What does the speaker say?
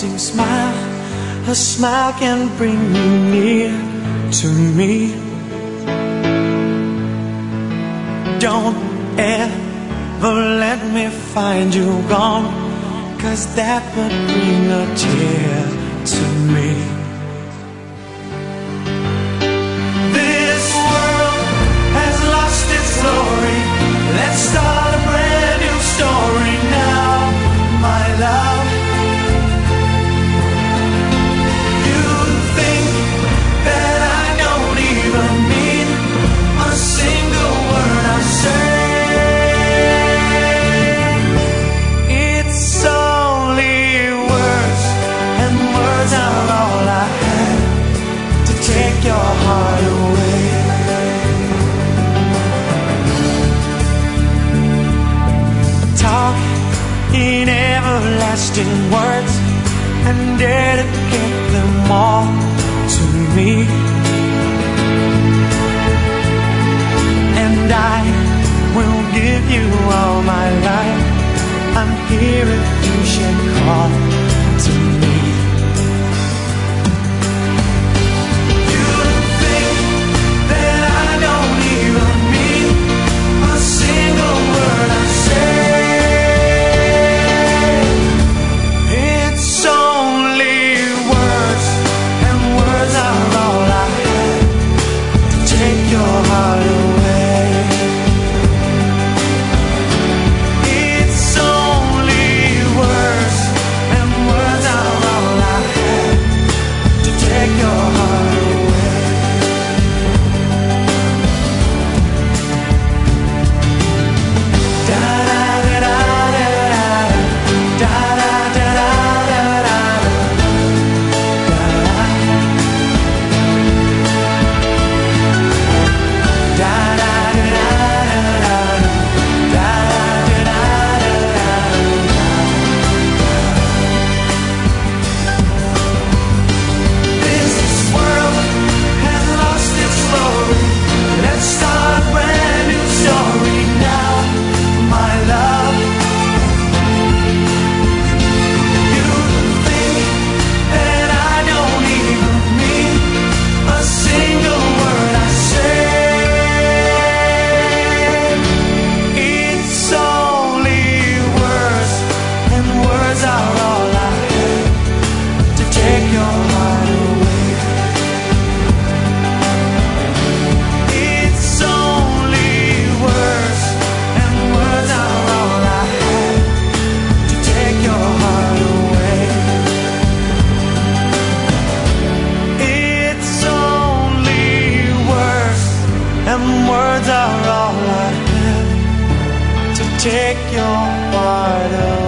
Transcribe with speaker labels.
Speaker 1: everlasting smile. A smile can bring you near to me. Don't ever let me find you gone, 'cause that would bring a tear to me. This world has lost its glory. Let's start a brand new story now, my love. You think that I don't even mean a single word I say. It's only words, and words are all I have to take your heart away. Talk in everlasting words and dedicate them all to me. And I will give you all my life. I'm here if you should call to me. You think that I don't even mean a single word I say. It's only words, and words are all I have to take your heart away. It's only words, and words are all I have to take your heart away. Da da da da da da da da da da. This world has lost its glory. Let's start a brand new story now, my love. You think that I don't even mean a single word I say. It's only words, and words are all I have to take your heart away. It's only words, and words are all I have to take your heart away. It's only words, and words are all I have to take your heart away.